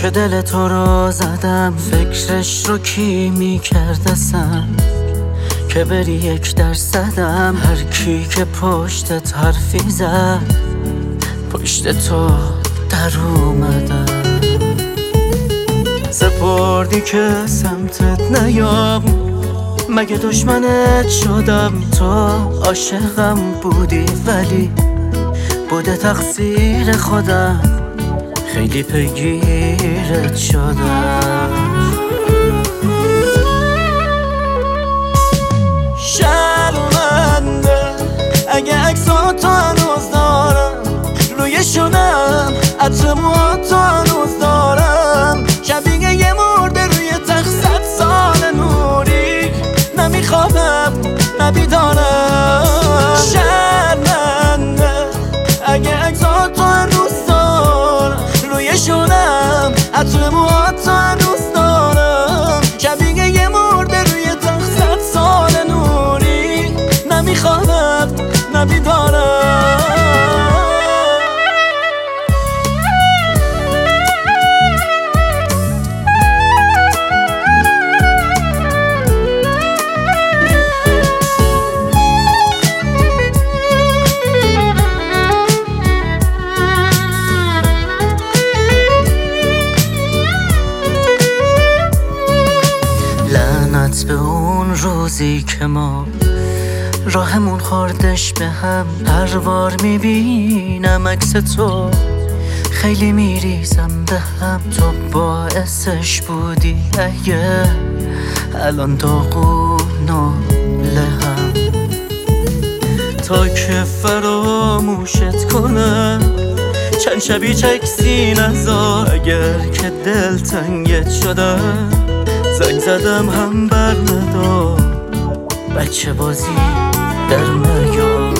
که دل تو رو زدم، فکرش رو کی میکردسم که بری 1% هر کی که پشتت حرفی زد پشت تو در اومدم. سپردی که سمتت نیام، مگه دشمنت شدم؟ تو عاشقم بودی ولی بوده تقصیر خودم، خیلی پیگیرت شدم. شرمنده اگه عکساتو هنوز دارم روی شونم، عطر موهاتو هنوز دارم، شبیه یه مرده روی تخت 100 سال نوری، نمیخوابم نبیدارم. شرمنده اگه عکساتو هنوز دارم روی شونم، عطر موهاتو هنوز دارم، شبیه یه مرده روی تخت 100 سال نوری، نمیخوابم نبیدارم. به اون روزی که ما راهمون خوردش به هم، هر بار میبینم عکس تو خیلی میریزم به هم. تو باعثش بودی اگه الان داغون و لهم، تا که فراموشت کنم چند شبی چکسی نذار. اگر که دلتنگت شدم زنگ زدم هم بر ندار، بچه بازی در نیار.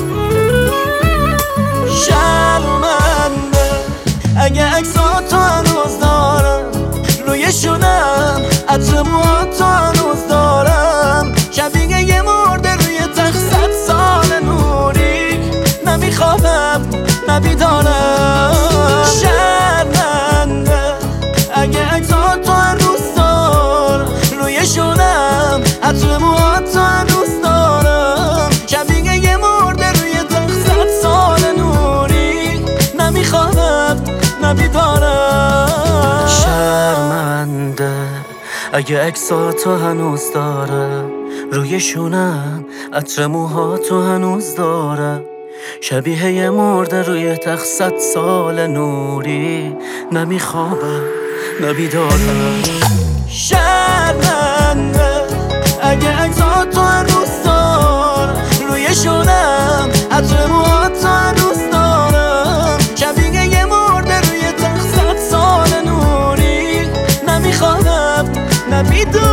شرمنده اگه عکساتو هنوز دارم روی شونم، عطر موهاتو هنوز دارم، شبیه یه مرده روی تخت 100 سال نوری، نمیخوابم نبیدارم. شرمنده اگه عکساتو هنوز دارم روی شونم، عطر موهاتو هنوز دارم، شبیه یه مرده روی تخت 100 سال نوری، نمیخوابم نبیدارم. شرمنده اگه عکساتو هنوز دارم روی شونم، عطر موهاتو هنوز دارم، شبیه یه مرده روی تخت 100 سال نوری، نمیخوابم نبیدارم. شرمنده اگه عکساتو هنوز دارم روی شونم، عطر موهاتو هنوز دارم، شبیه یه مرده روی تخت 100 سال نوری، نمیخوابم نبیدارم.